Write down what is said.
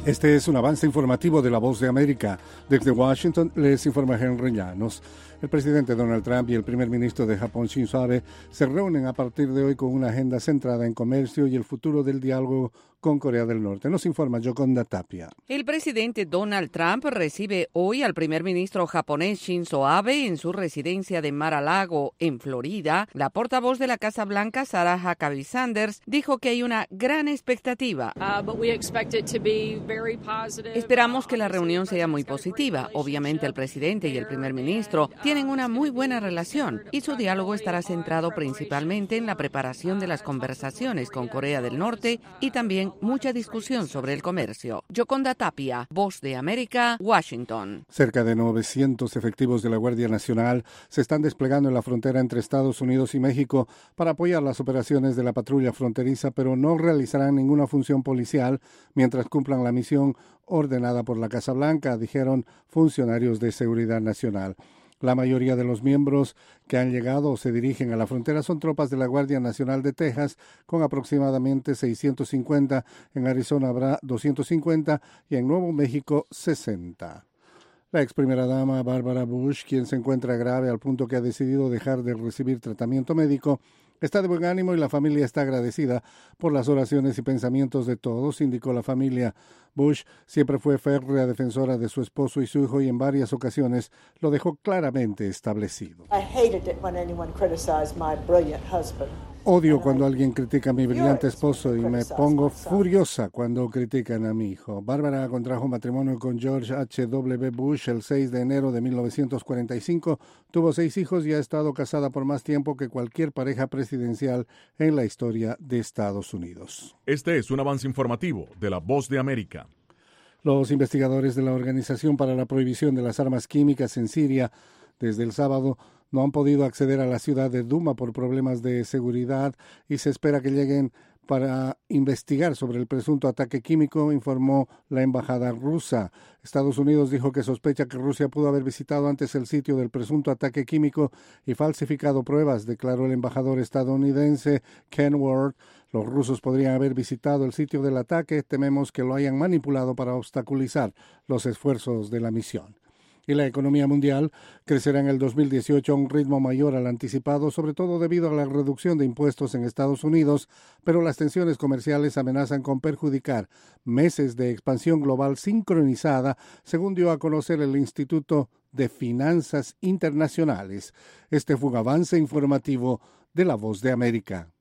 Este es un avance informativo de La Voz de América. Desde Washington les informa Henry Llanos. El presidente Donald Trump y el primer ministro de Japón, Shinzo Abe, se reúnen a partir de hoy con una agenda centrada en comercio y el futuro del diálogo con Corea del Norte. Nos informa Yoconda Tapia. El presidente Donald Trump recibe hoy al primer ministro japonés Shinzo Abe en su residencia de Mar-a-Lago, en Florida. La portavoz de la Casa Blanca, Sarah Huckabee Sanders, dijo que hay una gran expectativa. Esperamos que la reunión sea muy positiva. Obviamente el presidente y el primer ministro tienen una muy buena relación y su diálogo estará centrado principalmente en la preparación de las conversaciones con Corea del Norte y también mucha discusión sobre el comercio. Yoconda Tapia, Voz de América, Washington. Cerca de 900 efectivos de la Guardia Nacional se están desplegando en la frontera entre Estados Unidos y México para apoyar las operaciones de la patrulla fronteriza, pero no realizarán ninguna función policial mientras cumplan la misión ordenada por la Casa Blanca, dijeron funcionarios de Seguridad Nacional. La mayoría de los miembros que han llegado o se dirigen a la frontera son tropas de la Guardia Nacional de Texas, con aproximadamente 650. En Arizona habrá 250 y en Nuevo México 60. La ex primera dama Barbara Bush, quien se encuentra grave al punto que ha decidido dejar de recibir tratamiento médico, está de buen ánimo y la familia está agradecida por las oraciones y pensamientos de todos, indicó la familia. Bush siempre fue férrea defensora de su esposo y su hijo y en varias ocasiones lo dejó claramente establecido. Odio cuando alguien critica a mi brillante esposo y me pongo furiosa cuando critican a mi hijo. Bárbara contrajo matrimonio con George H.W. Bush el 6 de enero de 1945. Tuvo 6 hijos y ha estado casada por más tiempo que cualquier pareja presidencial en la historia de Estados Unidos. Este es un avance informativo de La Voz de América. Los investigadores de la Organización para la Prohibición de las Armas Químicas en Siria, desde el sábado, no han podido acceder a la ciudad de Duma por problemas de seguridad y se espera que lleguen para investigar sobre el presunto ataque químico, informó la embajada rusa. Estados Unidos dijo que sospecha que Rusia pudo haber visitado antes el sitio del presunto ataque químico y falsificado pruebas, declaró el embajador estadounidense Ken Ward. Los rusos podrían haber visitado el sitio del ataque. Tememos que lo hayan manipulado para obstaculizar los esfuerzos de la misión. Y la economía mundial crecerá en el 2018 a un ritmo mayor al anticipado, sobre todo debido a la reducción de impuestos en Estados Unidos, pero las tensiones comerciales amenazan con perjudicar meses de expansión global sincronizada, según dio a conocer el Instituto de Finanzas Internacionales. Este fue un avance informativo de La Voz de América.